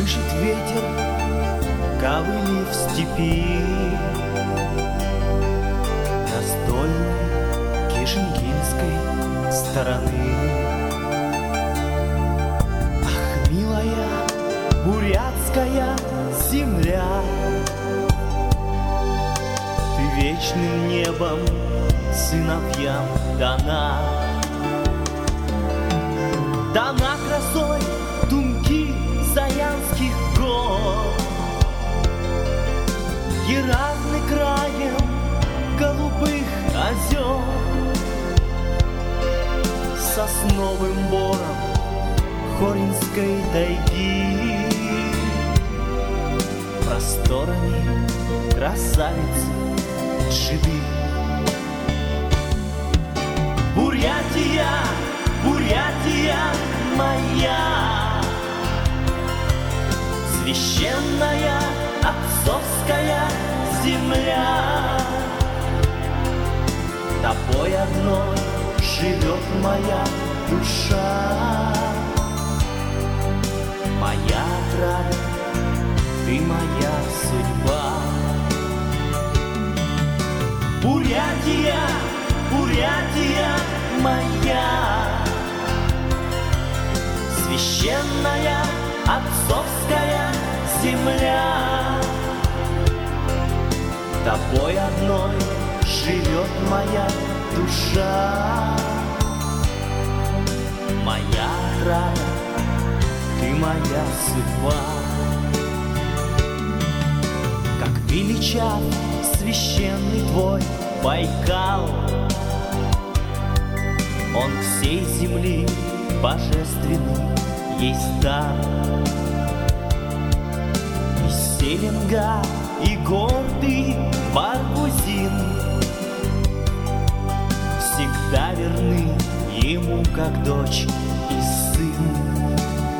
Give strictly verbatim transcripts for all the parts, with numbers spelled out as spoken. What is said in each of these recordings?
Слышит ветер ковыли в степи настольной кишингинской стороны. Ах, милая бурятская земля, ты вечным небом сыновьям дана. Дана красой тумки Заянских гор и разный краем голубых озер, сосновым бором Хоринской тайги, просторами красавицы Джиды. Бурятия, Бурятия моя, священная отцовская земля, тобой одной живет моя душа. Моя отрада, ты моя судьба. Бурятия, Бурятия моя, священная отцовская земля, тобой одной живет моя душа. Моя отрада, ты моя судьба. Как величав священный твой Байкал, он всей земли божественный есть дар. И Селенга, и гордый Баргузин всегда верны ему, как дочь и сын.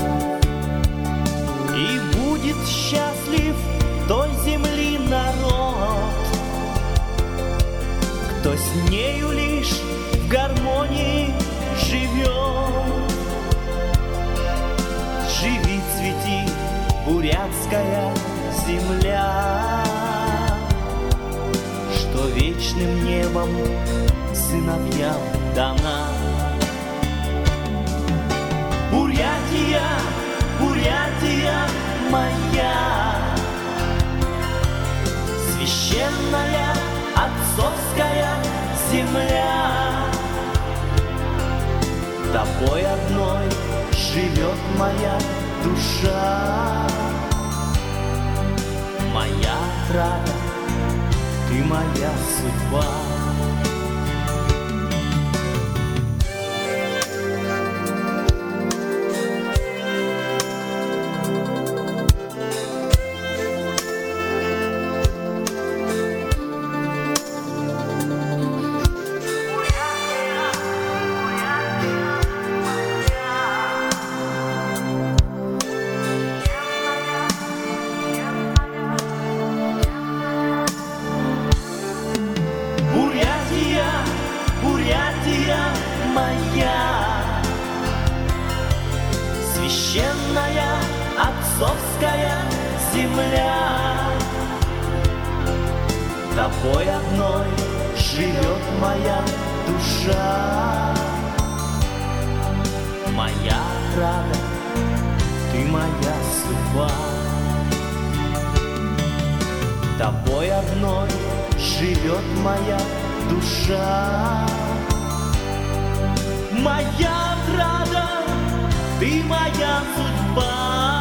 И будет счастлив той земли народ, кто с нею лишь в гармонии живет. Живи, цвети, бурятская земля, что вечным небом сыновьям дана. Бурятия, Бурятия моя, священная отцовская земля, тобой одной живет моя душа. Моя отрада, ты моя судьба. Бурятия моя, священная отцовская земля, тобой одной живет моя душа. Моя отрада, ты моя судьба. Тобой одной живет моя душа. Моя отрада, ты моя судьба.